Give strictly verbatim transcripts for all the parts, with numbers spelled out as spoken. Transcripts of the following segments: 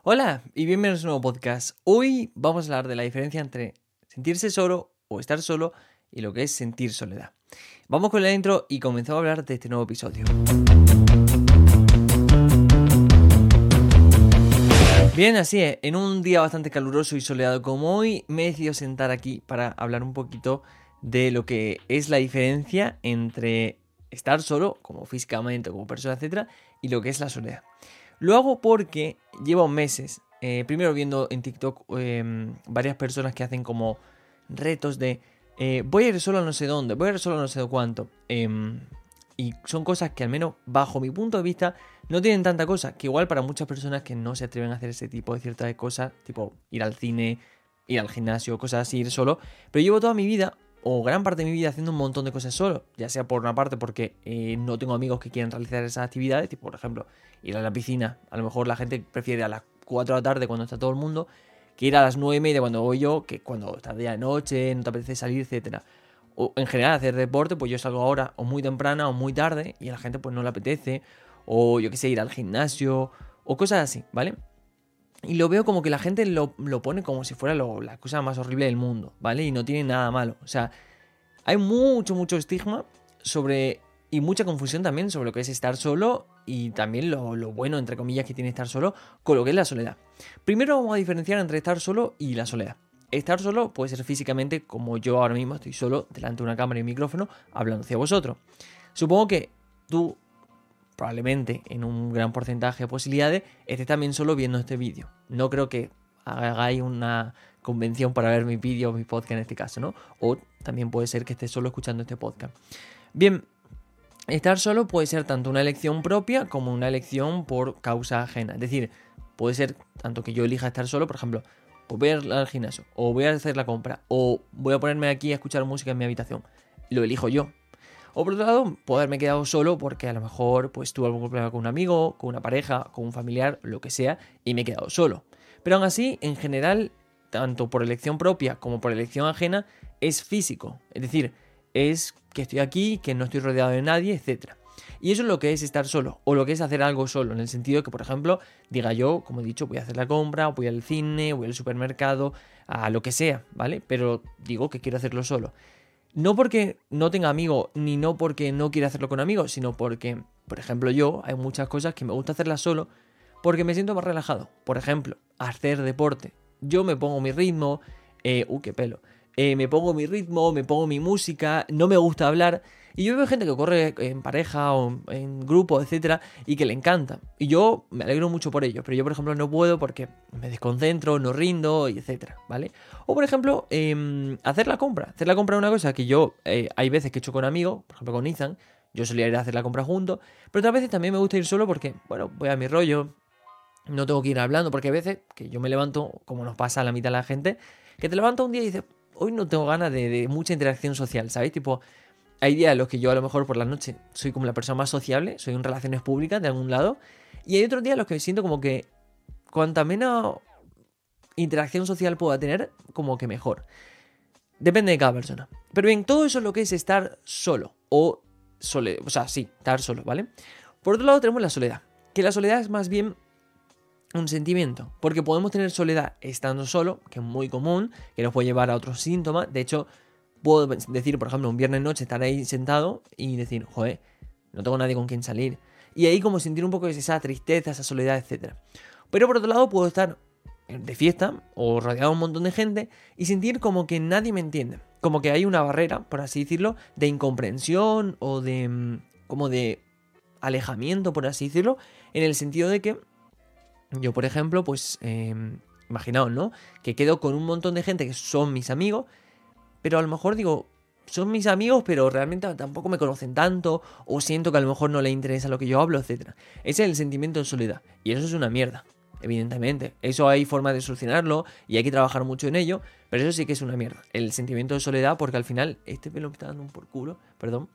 Hola y bienvenidos a un nuevo podcast. Hoy vamos a hablar de la diferencia entre sentirse solo o estar solo y lo que es sentir soledad. Vamos con la intro y comenzamos a hablar de este nuevo episodio. Bien, así es, en un día bastante caluroso y soleado como hoy me he decidido sentar aquí para hablar un poquito de lo que es la diferencia entre estar solo, como físicamente, como persona, etcétera, y lo que es la soledad. Lo hago porque llevo meses, eh, primero viendo en TikTok eh, varias personas que hacen como retos de eh, voy a ir solo a no sé dónde, voy a ir solo a no sé cuánto. Eh, y son cosas que al menos bajo mi punto de vista no tienen tanta cosa, que igual para muchas personas que no se atreven a hacer ese tipo de ciertas cosas, tipo ir al cine, ir al gimnasio, cosas así, ir solo. Pero llevo toda mi vida, o gran parte de mi vida, haciendo un montón de cosas solo. Ya sea por una parte porque eh, no tengo amigos que quieran realizar esas actividades, tipo por ejemplo ir a la piscina. A lo mejor la gente prefiere a las cuatro de la tarde cuando está todo el mundo que ir a las nueve y media cuando voy yo, que cuando está de noche, no te apetece salir, etcétera. O en general hacer deporte, pues yo salgo ahora o muy temprana o muy tarde y a la gente pues no le apetece. O yo qué sé, ir al gimnasio o cosas así, ¿vale? Y lo veo como que la gente lo, lo pone como si fuera lo, la cosa más horrible del mundo, ¿vale? Y no tiene nada malo. O sea, hay mucho, mucho estigma sobre y mucha confusión también sobre lo que es estar solo y también lo, lo bueno, entre comillas, que tiene estar solo con lo que es la soledad. Primero vamos a diferenciar entre estar solo y la soledad. Estar solo puede ser físicamente, como yo ahora mismo estoy solo delante de una cámara y un micrófono hablando hacia vosotros. Supongo que tú, probablemente en un gran porcentaje de posibilidades, estés también solo viendo este vídeo. No creo que hagáis una convención para ver mi vídeo o mi podcast en este caso, ¿no? O también puede ser que estés solo escuchando este podcast. Bien, estar solo puede ser tanto una elección propia como una elección por causa ajena. Es decir, puede ser tanto que yo elija estar solo, por ejemplo, pues voy a ir al gimnasio, o voy a hacer la compra, o voy a ponerme aquí a escuchar música en mi habitación. Lo elijo yo. O por otro lado, puedo haberme quedado solo porque a lo mejor pues tuve algún problema con un amigo, con una pareja, con un familiar, lo que sea, y me he quedado solo. Pero aún así, en general, tanto por elección propia como por elección ajena, es físico. Es decir, es que estoy aquí, que no estoy rodeado de nadie, etcétera. Y eso es lo que es estar solo, o lo que es hacer algo solo, en el sentido de que, por ejemplo, diga yo, como he dicho, voy a hacer la compra, voy al cine, voy al supermercado, a lo que sea, ¿vale? Pero digo que quiero hacerlo solo. No porque no tenga amigos, ni no porque no quiera hacerlo con amigos, sino porque, por ejemplo, yo, hay muchas cosas que me gusta hacerlas solo porque me siento más relajado. Por ejemplo, hacer deporte. Yo me pongo mi ritmo, eh, uh, qué pelo, eh, me pongo mi ritmo, me pongo mi música, no me gusta hablar. Y yo veo gente que corre en pareja o en grupo, etcétera, y que le encanta. Y yo me alegro mucho por ello, pero yo, por ejemplo, no puedo porque me desconcentro, no rindo, y etcétera, ¿vale? O, por ejemplo, eh, hacer la compra. Hacer la compra es una cosa que yo, eh, hay veces que he hecho con amigos, por ejemplo con Ethan, yo solía ir a hacer la compra juntos, pero otras veces también me gusta ir solo porque, bueno, voy a mi rollo, no tengo que ir hablando, porque hay veces que yo me levanto, como nos pasa a la mitad de la gente, que te levantas un día y dices, hoy no tengo ganas de, de mucha interacción social, ¿sabes? Tipo, hay días en los que yo a lo mejor por la noche soy como la persona más sociable, soy en relaciones públicas de algún lado, y hay otros días en los que me siento como que cuanta menos interacción social pueda tener, como que mejor. Depende de cada persona. Pero bien, todo eso es lo que es estar solo, o sole, o sea, sí, estar solo, ¿vale? Por otro lado tenemos la soledad, que la soledad es más bien un sentimiento, porque podemos tener soledad estando solo, que es muy común, que nos puede llevar a otros síntomas. De hecho, puedo decir, por ejemplo, un viernes noche estar ahí sentado y decir, joder, no tengo nadie con quien salir. Y ahí como sentir un poco esa tristeza, esa soledad, etcétera. Pero por otro lado puedo estar de fiesta o rodeado de un montón de gente y sentir como que nadie me entiende. Como que hay una barrera, por así decirlo, de incomprensión o de como de alejamiento, por así decirlo, en el sentido de que yo, por ejemplo, pues eh, imaginaos, ¿no? Que quedo con un montón de gente que son mis amigos, pero a lo mejor digo, son mis amigos, pero realmente tampoco me conocen tanto, o siento que a lo mejor no les interesa lo que yo hablo, etcétera. Ese es el sentimiento de soledad, y eso es una mierda, evidentemente. Eso hay formas de solucionarlo, y hay que trabajar mucho en ello, pero eso sí que es una mierda. El sentimiento de soledad, porque al final, este pelo me está dando un por culo, perdón.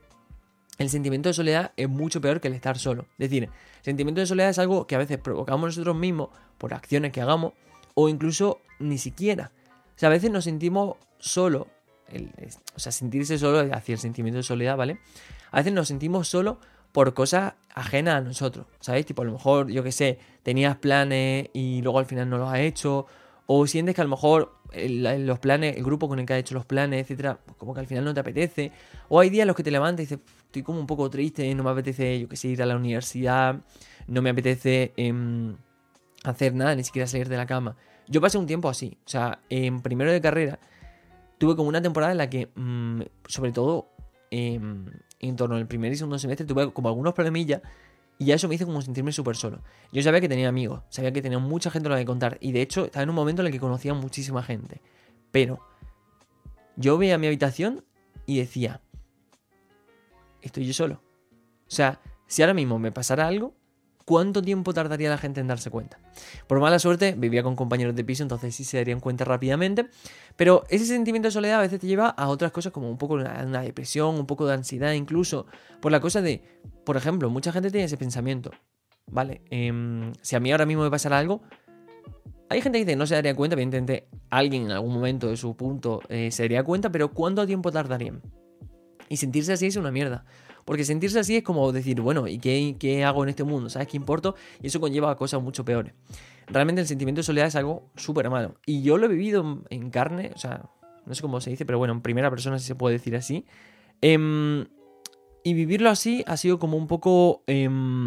El sentimiento de soledad es mucho peor que el estar solo. Es decir, el sentimiento de soledad es algo que a veces provocamos nosotros mismos por acciones que hagamos, o incluso ni siquiera. O sea, a veces nos sentimos solos, el, o sea, sentirse solo hacia el sentimiento de soledad, ¿vale? A veces nos sentimos solos por cosas ajenas a nosotros, ¿sabéis? Tipo, a lo mejor, yo qué sé, tenías planes y luego al final no los has hecho, o sientes que a lo mejor el, los planes, el grupo con el que has hecho los planes, etcétera, pues como que al final no te apetece, o hay días en los que te levantas y dices, estoy como un poco triste, no me apetece, yo qué sé, ir a la universidad, no me apetece eh, hacer nada, ni siquiera salir de la cama. Yo pasé un tiempo así, o sea, en primero de carrera tuve como una temporada en la que, mmm, sobre todo, eh, en torno al primer y segundo semestre, tuve como algunos problemillas y ya eso me hizo como sentirme súper solo. Yo sabía que tenía amigos, sabía que tenía mucha gente a la que contar y de hecho estaba en un momento en el que conocía a muchísima gente. Pero yo veía mi habitación y decía, estoy yo solo. O sea, si ahora mismo me pasara algo, ¿cuánto tiempo tardaría la gente en darse cuenta? Por mala suerte, vivía con compañeros de piso, entonces sí se darían cuenta rápidamente. Pero ese sentimiento de soledad a veces te lleva a otras cosas como un poco de una, una depresión, un poco de ansiedad incluso. Por la cosa de, por ejemplo, mucha gente tiene ese pensamiento. Vale, eh, si a mí ahora mismo me pasara algo, hay gente que dice no se daría cuenta, evidentemente alguien en algún momento de su punto eh, se daría cuenta, pero ¿cuánto tiempo tardarían? Y sentirse así es una mierda. Porque sentirse así es como decir, bueno, ¿y qué, qué hago en este mundo? ¿Sabes qué importo? Y eso conlleva a cosas mucho peores. Realmente el sentimiento de soledad es algo súper malo. Y yo lo he vivido en carne, o sea, no sé cómo se dice, pero bueno, en primera persona si se puede decir así. Eh, y vivirlo así ha sido como un poco, eh,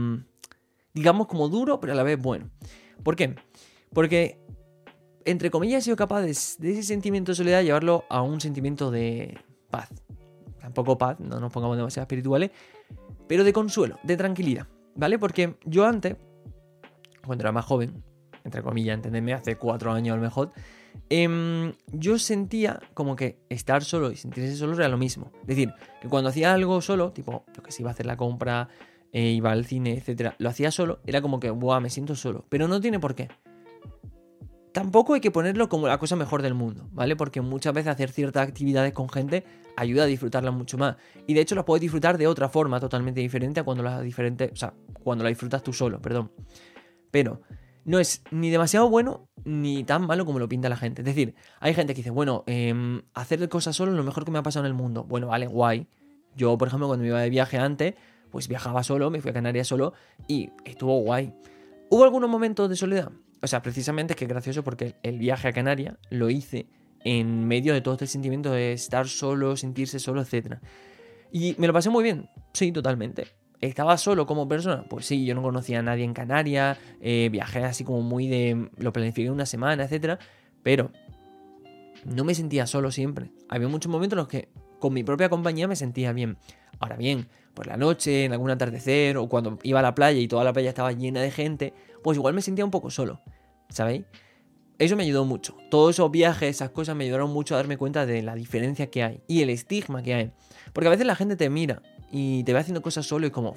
digamos, como duro, pero a la vez bueno. ¿Por qué? Porque, entre comillas, he sido capaz de, de ese sentimiento de soledad llevarlo a un sentimiento de paz. Tampoco paz, no nos pongamos demasiado espirituales, pero de consuelo, de tranquilidad, ¿vale? Porque yo antes, cuando era más joven, entre comillas, entendedme, hace cuatro años a lo mejor, eh, yo sentía como que estar solo y sentirse solo era lo mismo. Es decir, que cuando hacía algo solo, tipo, yo que sé, iba a hacer la compra, eh, iba al cine, etcétera, lo hacía solo, era como que, buah, me siento solo. Pero no tiene por qué. Tampoco hay que ponerlo como la cosa mejor del mundo, ¿vale? Porque muchas veces hacer ciertas actividades con gente ayuda a disfrutarlas mucho más. Y de hecho las puedes disfrutar de otra forma totalmente diferente a cuando las diferente, o sea, cuando la disfrutas tú solo, perdón. Pero no es ni demasiado bueno ni tan malo como lo pinta la gente. Es decir, hay gente que dice, bueno, eh, hacer cosas solo es lo mejor que me ha pasado en el mundo. Bueno, vale, guay. Yo, por ejemplo, cuando me iba de viaje antes, pues viajaba solo, me fui a Canarias solo y estuvo guay. ¿Hubo algunos momentos de soledad? O sea, precisamente es que es gracioso porque el viaje a Canarias lo hice en medio de todo este sentimiento de estar solo, sentirse solo, etcétera. Y me lo pasé muy bien, sí, totalmente. ¿Estaba solo como persona? Pues sí, yo no conocía a nadie en Canarias, eh, viajé así como muy de... lo planifiqué una semana, etcétera. Pero no me sentía solo siempre. Había muchos momentos en los que con mi propia compañía me sentía bien. Ahora bien, por la noche, en algún atardecer, o cuando iba a la playa y toda la playa estaba llena de gente, pues igual me sentía un poco solo, ¿sabéis? Eso me ayudó mucho. Todos esos viajes, esas cosas me ayudaron mucho a darme cuenta de la diferencia que hay y el estigma que hay. Porque a veces la gente te mira y te ve haciendo cosas solo y como,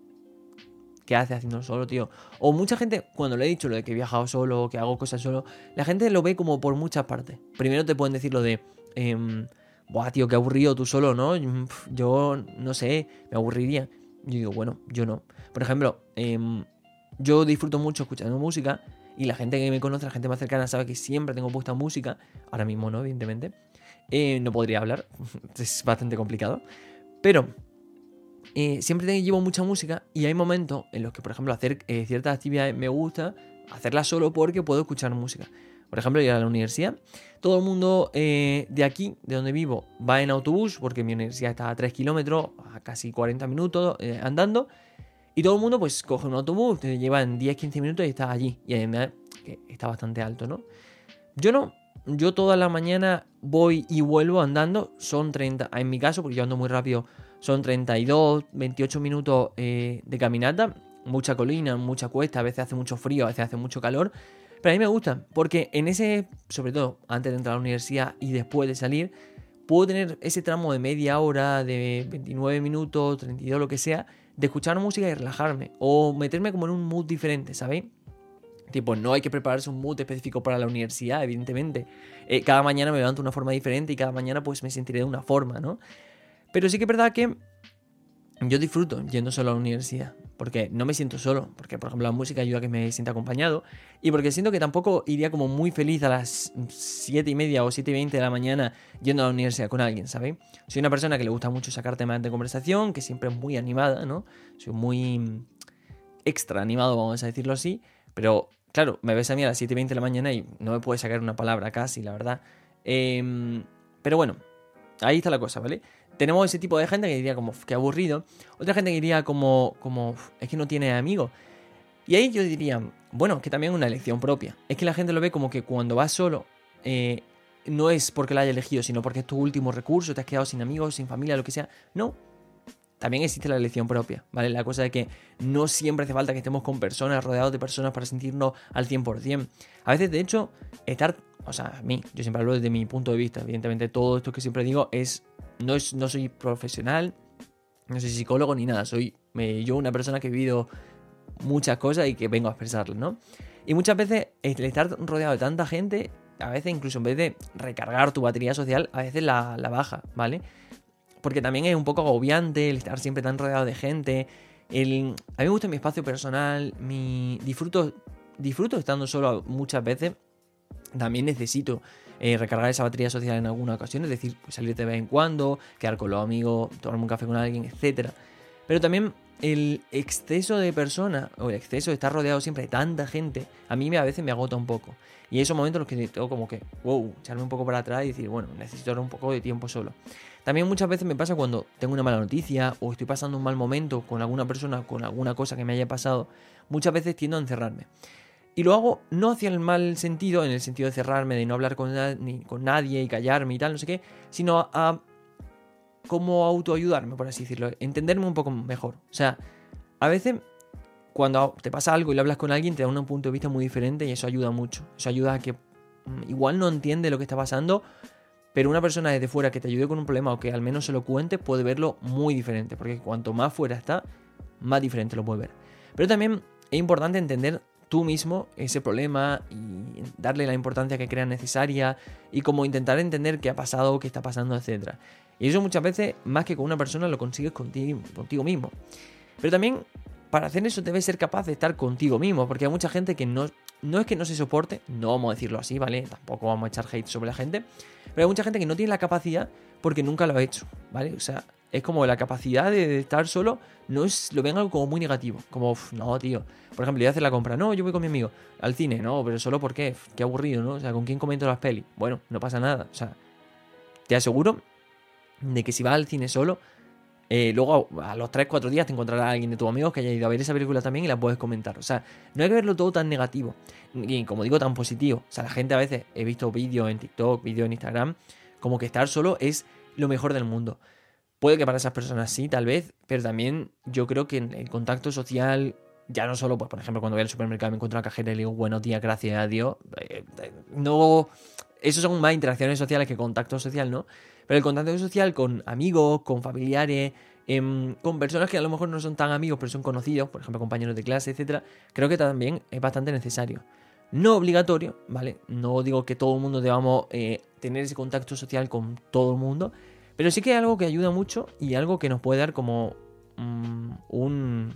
¿qué haces haciendo solo, tío? O mucha gente, cuando le he dicho lo de que he viajado solo, que hago cosas solo, la gente lo ve como por muchas partes. Primero te pueden decir lo de, eh, buah, tío, qué aburrido tú solo, ¿no? Yo, no sé, me aburriría. Yo digo, bueno, yo no. Por ejemplo, eh, yo disfruto mucho escuchando música y la gente que me conoce, la gente más cercana sabe que siempre tengo puesta música. Ahora mismo no, evidentemente. Eh, no podría hablar, es bastante complicado. Pero eh, siempre llevo mucha música y hay momentos en los que, por ejemplo, hacer eh, ciertas actividades me gusta hacerlas solo porque puedo escuchar música. Por ejemplo, ir a la universidad. Todo el mundo eh, de aquí, de donde vivo, va en autobús porque mi universidad está a tres kilómetros, a casi cuarenta minutos eh, andando. Y todo el mundo pues coge un autobús, te lleva en diez a quince minutos y estás allí. Y además que está bastante alto, ¿no? Yo no. Yo toda la mañana voy y vuelvo andando. Son treinta, en mi caso, porque yo ando muy rápido, son treinta y dos, veintiocho minutos eh, de caminata. Mucha colina, mucha cuesta, a veces hace mucho frío, a veces hace mucho calor. Pero a mí me gusta, porque en ese, sobre todo antes de entrar a la universidad y después de salir, puedo tener ese tramo de media hora, de veintinueve minutos, treinta y dos, lo que sea, de escuchar música y relajarme. O meterme como en un mood diferente, ¿sabéis? Tipo, no hay que prepararse un mood específico para la universidad, evidentemente. Eh, cada mañana me levanto de una forma diferente y cada mañana pues me sentiré de una forma, ¿no? Pero sí que es verdad que yo disfruto yendo solo a la universidad. porque no me siento solo, porque por ejemplo la música ayuda a que me sienta acompañado, y porque siento que tampoco iría como muy feliz a las siete y media o siete y veinte de la mañana yendo a la universidad con alguien, ¿sabéis? Soy una persona que le gusta mucho sacar temas de conversación, que siempre es muy animada, ¿no? Soy muy extra animado, vamos a decirlo así, pero claro, me ves a mí a las siete y veinte de la mañana y no me puedes sacar una palabra casi, la verdad. Eh, pero bueno, ahí está la cosa, ¿vale? Tenemos ese tipo de gente que diría como, qué aburrido. Otra gente que diría como, como es que no tiene amigos. Y ahí yo diría, bueno, es que también es una elección propia. Es que la gente lo ve como que cuando vas solo, eh, no es porque la haya elegido, sino porque es tu último recurso, te has quedado sin amigos, sin familia, lo que sea. No, también existe la elección propia, ¿vale? La cosa de que no siempre hace falta que estemos con personas, rodeados de personas para sentirnos al cien por ciento. A veces, de hecho, estar... O sea, a mí, yo siempre hablo desde mi punto de vista. Evidentemente, todo esto que siempre digo es... No, es, no soy profesional, no soy psicólogo ni nada. Soy eh, yo una persona que he vivido muchas cosas y que vengo a expresarlas, ¿no? Y muchas veces el estar rodeado de tanta gente, a veces incluso en vez de recargar tu batería social, a veces la, la baja, ¿vale? Porque también es un poco agobiante el estar siempre tan rodeado de gente. El, a mí me gusta mi espacio personal, mi disfruto, disfruto estando solo muchas veces. También necesito eh, recargar esa batería social en alguna ocasión, es decir, pues salir de vez en cuando, quedar con los amigos, tomarme un café con alguien, etcétera. Pero también el exceso de personas o el exceso de estar rodeado siempre de tanta gente, a mí a veces me agota un poco. Y esos momentos en los que tengo como que, wow, echarme un poco para atrás y decir, bueno, necesito ahora un poco de tiempo solo. También muchas veces me pasa cuando tengo una mala noticia o estoy pasando un mal momento con alguna persona, con alguna cosa que me haya pasado, muchas veces tiendo a encerrarme. Y lo hago no hacia el mal sentido, en el sentido de cerrarme, de no hablar con, na- ni con nadie y callarme y tal, no sé qué, sino a, a cómo autoayudarme, por así decirlo, entenderme un poco mejor. O sea, a veces cuando te pasa algo y lo hablas con alguien te da un punto de vista muy diferente y eso ayuda mucho. Eso ayuda a que mm, igual no entiende lo que está pasando, pero una persona desde fuera que te ayude con un problema o que al menos se lo cuente puede verlo muy diferente, porque cuanto más fuera está, más diferente lo puede ver. Pero también es importante entender tú mismo ese problema y darle la importancia que creas necesaria y como intentar entender qué ha pasado, qué está pasando, etcétera. Y eso muchas veces, más que con una persona, lo consigues contigo, contigo mismo. Pero también, para hacer eso, debes ser capaz de estar contigo mismo, porque hay mucha gente que no, no es que no se soporte, no vamos a decirlo así, ¿vale? Tampoco vamos a echar hate sobre la gente, pero hay mucha gente que no tiene la capacidad porque nunca lo ha hecho, ¿vale? O sea, es como la capacidad de estar solo, no es, lo ven algo como muy negativo, como, uff, no, tío. Por ejemplo, yo voy a hacer la compra, no, yo voy con mi amigo al cine, no, pero solo porque, uf, qué aburrido, ¿no? O sea, ¿con quién comento las pelis? Bueno, no pasa nada, o sea, te aseguro de que si vas al cine solo, eh, luego a los tres cuatro días te encontrarás a alguien de tus amigos que haya ido a ver esa película también y la puedes comentar. O sea, no hay que verlo todo tan negativo, y como digo, tan positivo. O sea, la gente a veces, he visto vídeos en TikTok, vídeos en Instagram, como que estar solo es lo mejor del mundo. Puede que para esas personas sí, tal vez, pero también yo creo que el contacto social, ya no solo, pues por ejemplo, cuando voy al supermercado y me encuentro a la cajera y le digo buenos días, gracias a Dios, eh, eh, no, eso son más interacciones sociales que contacto social, ¿no? Pero el contacto social con amigos, con familiares, em, con personas que a lo mejor no son tan amigos, pero son conocidos, por ejemplo, compañeros de clase, etcétera, creo que también es bastante necesario. No obligatorio, ¿vale? No digo que todo el mundo debamos eh, tener ese contacto social con todo el mundo, pero sí que hay algo que ayuda mucho y algo que nos puede dar como um, un...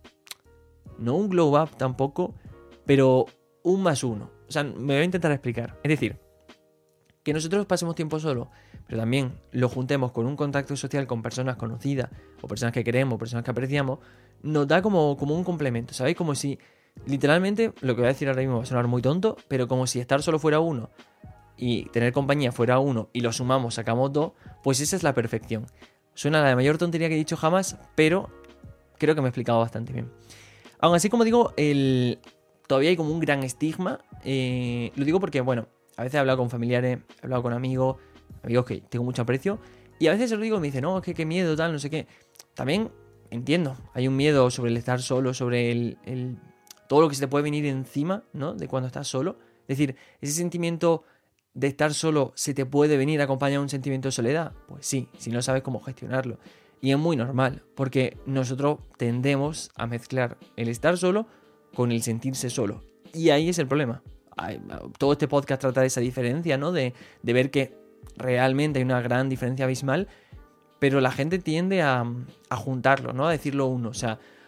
No un glow up tampoco, pero un más uno. O sea, me voy a intentar explicar. Es decir, que nosotros pasemos tiempo solo, pero también lo juntemos con un contacto social con personas conocidas, o personas que queremos, o personas que apreciamos, nos da como, como un complemento, ¿sabéis? Como si, literalmente, lo que voy a decir ahora mismo va a sonar muy tonto, pero como si estar solo fuera uno y tener compañía fuera uno y lo sumamos, sacamos dos, pues esa es la perfección. Suena la mayor tontería que he dicho jamás, pero creo que me he explicado bastante bien. Aún así, como digo, el... todavía hay como un gran estigma. Eh, lo digo porque, bueno, a veces he hablado con familiares, he hablado con amigos, amigos que tengo mucho aprecio, y a veces se lo digo y me dicen, no, es que qué miedo, tal, no sé qué. También entiendo, hay un miedo sobre el estar solo, sobre el, el todo lo que se te puede venir encima, ¿no? De cuando estás solo. Es decir, ese sentimiento de estar solo, ¿se te puede venir acompañado de un sentimiento de soledad? Pues sí, si no sabes cómo gestionarlo. Y es muy normal, porque nosotros tendemos a mezclar el estar solo con el sentirse solo. Y ahí es el problema. Todo este podcast trata de esa diferencia, ¿no? De, de ver que realmente hay una gran diferencia abismal, pero la gente tiende a, a juntarlo, ¿no? A decirlo uno. O sea,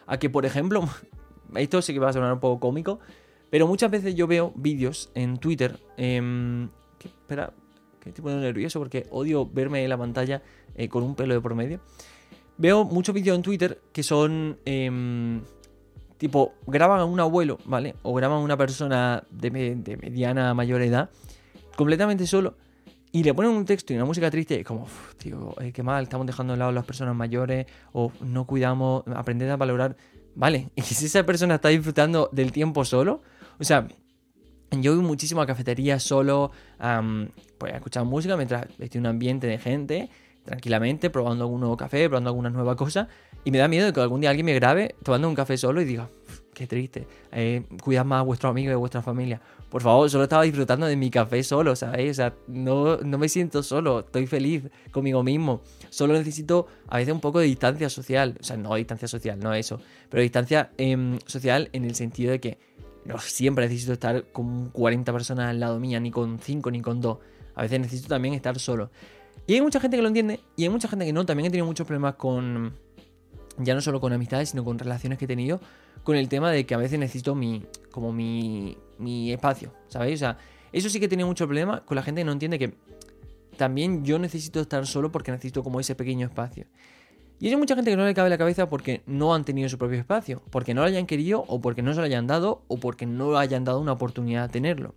a que, por ejemplo, esto sí que va a sonar un poco cómico, pero muchas veces yo veo vídeos en Twitter, eh, que, espera, que estoy poniendo nervioso porque odio verme en la pantalla eh, con un pelo de por medio. Veo muchos vídeos en Twitter que son, eh, tipo, graban a un abuelo, ¿vale? O graban a una persona de, me, de mediana mayor edad, completamente solo, y le ponen un texto y una música triste, y es como, tío, eh, qué mal, estamos dejando de lado a las personas mayores, o no cuidamos, aprended a valorar. Vale, y si esa persona está disfrutando del tiempo solo, o sea, yo voy muchísimo a cafeterías solo, um, pues a escuchar música mientras estoy en un ambiente de gente, tranquilamente, probando algún nuevo café, probando alguna nueva cosa, y me da miedo de que algún día alguien me grabe tomando un café solo y diga, qué triste, eh, cuidad más a vuestros amigos y a vuestra familia. Por favor, solo estaba disfrutando de mi café solo, ¿sabéis? O sea, no, no me siento solo, estoy feliz conmigo mismo. Solo necesito a veces un poco de distancia social. O sea, no distancia social, no eso. Pero distancia eh, social en el sentido de que no siempre necesito estar con cuarenta personas al lado mía, ni con cinco, ni con dos. A veces necesito también estar solo. Y hay mucha gente que lo entiende, y hay mucha gente que no. También he tenido muchos problemas con, ya no solo con amistades, sino con relaciones que he tenido, con el tema de que a veces necesito mi, como mi, mi espacio, ¿sabéis? O sea, eso sí que he tenido mucho problema con la gente que no entiende que también yo necesito estar solo porque necesito como ese pequeño espacio. Y hay mucha gente que no le cabe la cabeza porque no han tenido su propio espacio, porque no lo hayan querido, o porque no se lo hayan dado, o porque no lo hayan dado una oportunidad de tenerlo.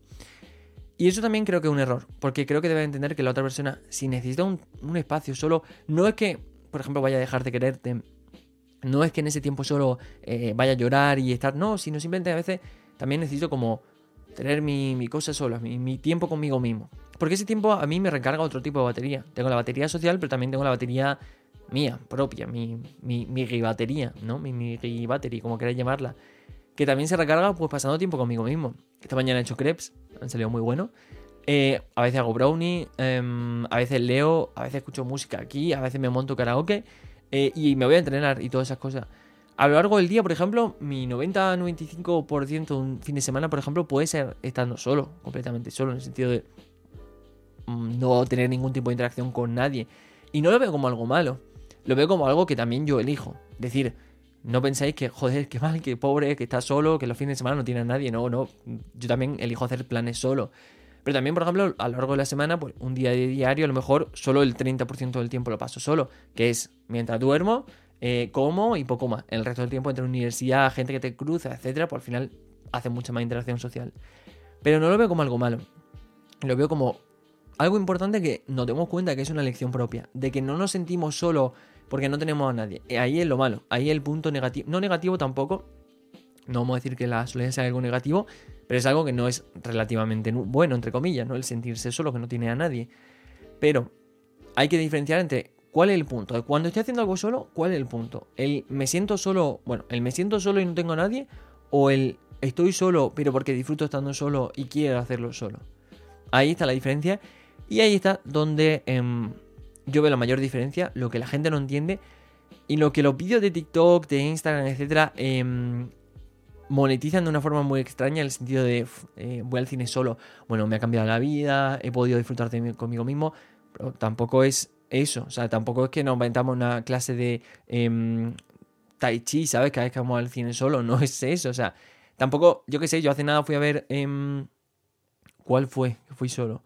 Y eso también creo que es un error, porque creo que debe entender que la otra persona, si necesita un, un espacio solo, no es que, por ejemplo, vaya a dejar de quererte, no es que en ese tiempo solo eh, vaya a llorar y estar, no, sino simplemente a veces también necesito como tener mi, mi cosa sola, mi, mi tiempo conmigo mismo. Porque ese tiempo a mí me recarga otro tipo de batería. Tengo la batería social, pero también tengo la batería mía, propia, mi, mi, mi batería, ¿no? Mi, mi battery, como queráis llamarla. Que también se recarga pues pasando tiempo conmigo mismo. Esta mañana he hecho crepes, han salido muy buenos. Eh, a veces hago brownie, eh, a veces leo, a veces escucho música aquí, a veces me monto karaoke. Eh, y me voy a entrenar y todas esas cosas. A lo largo del día, por ejemplo, mi noventa a noventa y cinco por ciento de un fin de semana, por ejemplo, puede ser estando solo, completamente solo, en el sentido de mmm, no tener ningún tipo de interacción con nadie. Y no lo veo como algo malo, lo veo como algo que también yo elijo. Es decir, no pensáis que, joder, qué mal, qué pobre, que está solo, que los fines de semana no tiene a nadie. No, no, yo también elijo hacer planes solo. Pero también, por ejemplo, a lo largo de la semana, pues un día de diario, a lo mejor solo el treinta por ciento del tiempo lo paso solo, que es mientras duermo, eh, como y poco más. El resto del tiempo entre universidad, gente que te cruza, etcétera, pues al final hace mucha más interacción social. Pero no lo veo como algo malo. Lo veo como algo importante que nos demos cuenta que es una elección propia, de que no nos sentimos solos porque no tenemos a nadie. Ahí es lo malo, ahí es el punto negativo. No negativo tampoco, no vamos a decir que la soledad sea algo negativo, pero es algo que no es relativamente bueno, entre comillas, ¿no? El sentirse solo, que no tiene a nadie. Pero hay que diferenciar entre cuál es el punto. Cuando estoy haciendo algo solo, ¿cuál es el punto? El me siento solo, bueno, el me siento solo y no tengo a nadie, o el estoy solo, pero porque disfruto estando solo y quiero hacerlo solo. Ahí está la diferencia, y ahí está donde eh, yo veo la mayor diferencia, lo que la gente no entiende, y lo que los vídeos de TikTok, de Instagram, etcétera, eh, monetizan de una forma muy extraña, en el sentido de eh, voy al cine solo, bueno, me ha cambiado la vida, he podido disfrutar de mí, conmigo mismo, pero tampoco es eso, o sea, tampoco es que nos inventamos una clase de eh, tai chi, ¿sabes? Cada vez que vamos al cine solo, no es eso, o sea, tampoco, yo qué sé, yo hace nada fui a ver, eh, ¿cuál fue? Que fui solo,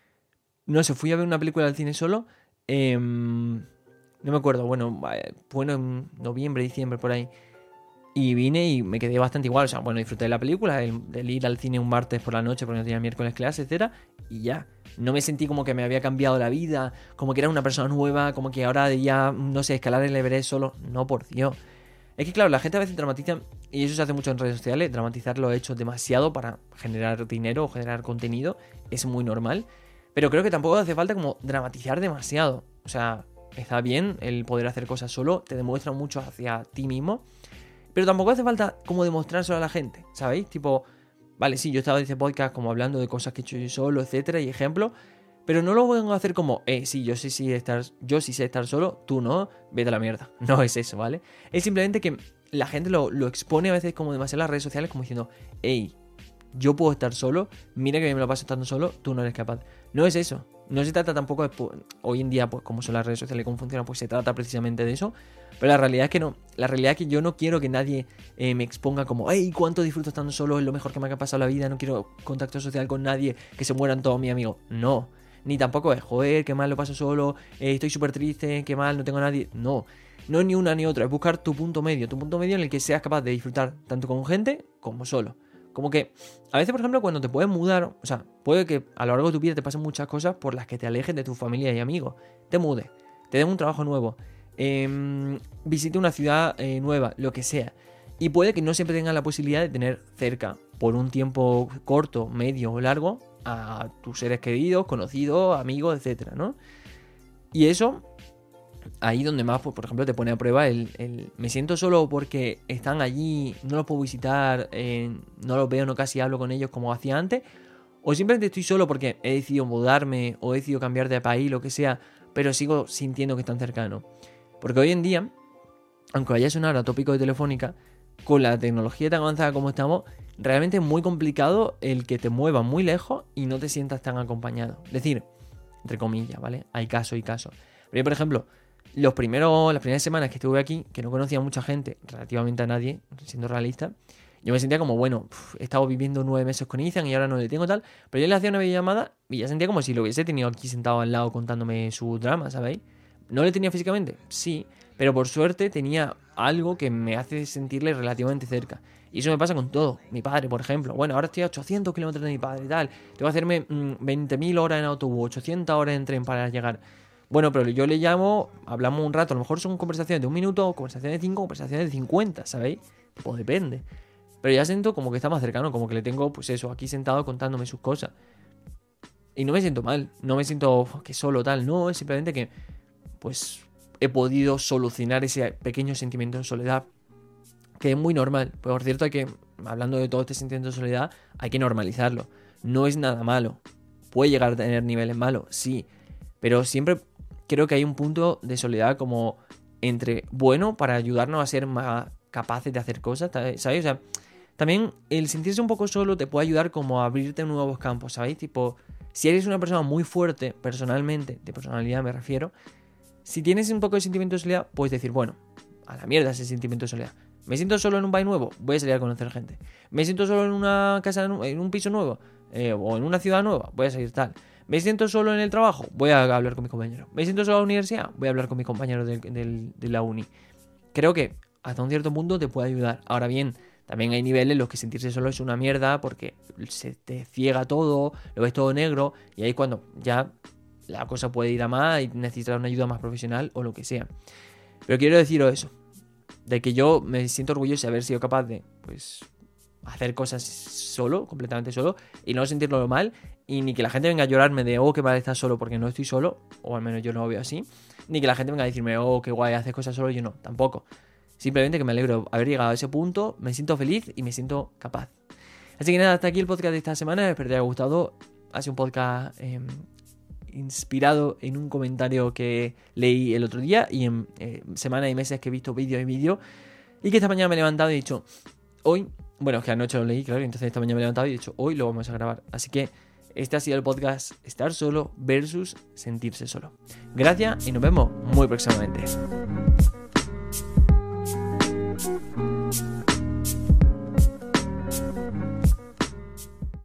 no sé, fui a ver una película al cine solo, eh, no me acuerdo, bueno, bueno, en noviembre, diciembre, por ahí. Y vine y me quedé bastante igual. O sea, bueno, disfruté de la película, el, el ir al cine un martes por la noche porque no tenía miércoles clase, etcétera. Y ya. No me sentí como que me había cambiado la vida, como que era una persona nueva, como que ahora debía, no sé, escalar el Everest solo. No, por Dios. Es que claro, la gente a veces dramatiza, y eso se hace mucho en redes sociales, dramatizar los hechos demasiado para generar dinero o generar contenido. Es muy normal. Pero creo que tampoco hace falta como dramatizar demasiado. O sea, está bien el poder hacer cosas solo, te demuestra mucho hacia ti mismo. Pero tampoco hace falta como demostrárselo a la gente, ¿sabéis? Tipo, vale, sí, yo estaba en este podcast como hablando de cosas que he hecho yo solo, etcétera, y ejemplos, pero no lo vengo a hacer como, eh, sí, yo sí, sí estar, yo sí sé estar solo, tú no, vete a la mierda. No es eso, ¿vale? Es simplemente que la gente lo, lo expone a veces como demasiado en las redes sociales, como diciendo, hey, yo puedo estar solo, mira que me lo paso estando solo, tú no eres capaz. No es eso. no se trata tampoco de, pues, hoy en día, pues como son las redes sociales y cómo funcionan, pues se trata precisamente de eso. Pero la realidad es que no. La realidad es que yo no quiero que nadie eh, me exponga como, ¡ay, cuánto disfruto estando solo! Es lo mejor que me ha pasado en la vida. No quiero contacto social con nadie. Que se mueran todos mis amigos. No. Ni tampoco es, joder, qué mal lo paso solo. Eh, estoy súper triste, qué mal, no tengo a nadie. No. No es ni una ni otra. Es buscar tu punto medio. Tu punto medio en el que seas capaz de disfrutar tanto con gente como solo. Como que a veces, por ejemplo, cuando te puedes mudar, o sea, puede que a lo largo de tu vida te pasen muchas cosas por las que te alejes de tu familia y amigos. Te mudes, te den un trabajo nuevo, eh, visite una ciudad eh, nueva, lo que sea. Y puede que no siempre tengas la posibilidad de tener cerca, por un tiempo corto, medio o largo, a tus seres queridos, conocidos, amigos, etcétera, ¿no? Y eso, ahí donde más, pues, por ejemplo, te pone a prueba el, el me siento solo porque están allí, no los puedo visitar, eh, no los veo, no casi hablo con ellos como hacía antes, o simplemente estoy solo porque he decidido mudarme o he decidido cambiar de país, lo que sea, pero sigo sintiendo que están cercanos. Porque hoy en día, aunque vaya a sonar a tópico de Telefónica, con la tecnología tan avanzada como estamos, realmente es muy complicado el que te muevas muy lejos y no te sientas tan acompañado. Es decir, entre comillas, ¿vale? Hay casos y casos. Pero yo, por ejemplo, los primeros, las primeras semanas que estuve aquí, que no conocía a mucha gente, relativamente a nadie, siendo realista, yo me sentía como, bueno, pff, he estado viviendo nueve meses con Ethan y ahora no le tengo tal, pero yo le hacía una videollamada y ya sentía como si lo hubiese tenido aquí sentado al lado contándome su drama, ¿sabéis? ¿No le tenía físicamente? Sí, pero por suerte tenía algo que me hace sentirle relativamente cerca. Y eso me pasa con todo. Mi padre, por ejemplo. Bueno, ahora estoy a ochocientos kilómetros de mi padre y tal. Tengo que hacerme mmm, veinte mil horas en autobús, ochocientas horas en tren para llegar. Bueno, pero yo le llamo, hablamos un rato. A lo mejor son conversaciones de un minuto, conversaciones de cinco, conversaciones de cincuenta, ¿sabéis? Pues depende. Pero ya siento como que está más cercano, como que le tengo, pues eso, aquí sentado contándome sus cosas. Y no me siento mal, no me siento que solo tal, no, es simplemente que, pues, he podido solucionar ese pequeño sentimiento de soledad, que es muy normal. Pero por cierto, hay que, hablando de todo este sentimiento de soledad, hay que normalizarlo. No es nada malo. Puede llegar a tener niveles malos, sí. Pero siempre creo que hay un punto de soledad como entre bueno para ayudarnos a ser más capaces de hacer cosas, ¿sabéis? O sea, también el sentirse un poco solo te puede ayudar como a abrirte nuevos campos, ¿sabéis? Tipo, si eres una persona muy fuerte personalmente, de personalidad me refiero, si tienes un poco de sentimiento de soledad, puedes decir, bueno, a la mierda ese sentimiento de soledad. ¿Me siento solo en un país nuevo? Voy a salir a conocer gente. ¿Me siento solo en una casa, en un piso nuevo? Eh, o en una ciudad nueva? Voy a salir tal. ¿Me siento solo en el trabajo? Voy a hablar con mis compañeros. ¿Me siento solo en la universidad? Voy a hablar con mis compañeros del, del, de la uni. Creo que hasta un cierto punto te puede ayudar. Ahora bien, también hay niveles en los que sentirse solo es una mierda porque se te ciega todo, lo ves todo negro y ahí es cuando ya la cosa puede ir a más y necesitas una ayuda más profesional o lo que sea. Pero quiero deciros eso, de que yo me siento orgulloso de haber sido capaz de, pues, hacer cosas solo, completamente solo, y no sentirlo mal, y ni que la gente venga a llorarme de, oh, qué mal estás solo porque no estoy solo, o al menos yo no lo veo así, ni que la gente venga a decirme, oh, qué guay, haces cosas solo, yo no, tampoco. Simplemente que me alegro de haber llegado a ese punto, me siento feliz y me siento capaz. Así que nada, hasta aquí el podcast de esta semana, espero que te haya gustado. Ha sido un podcast eh, inspirado en un comentario que leí el otro día y en eh, semanas y meses que he visto vídeo y vídeo, y que esta mañana me he levantado y he dicho, hoy, bueno, es que anoche lo leí, claro, y entonces esta mañana me he levantado y he dicho, hoy lo vamos a grabar. Así que este ha sido el podcast Estar Solo versus Sentirse Solo. Gracias y nos vemos muy próximamente.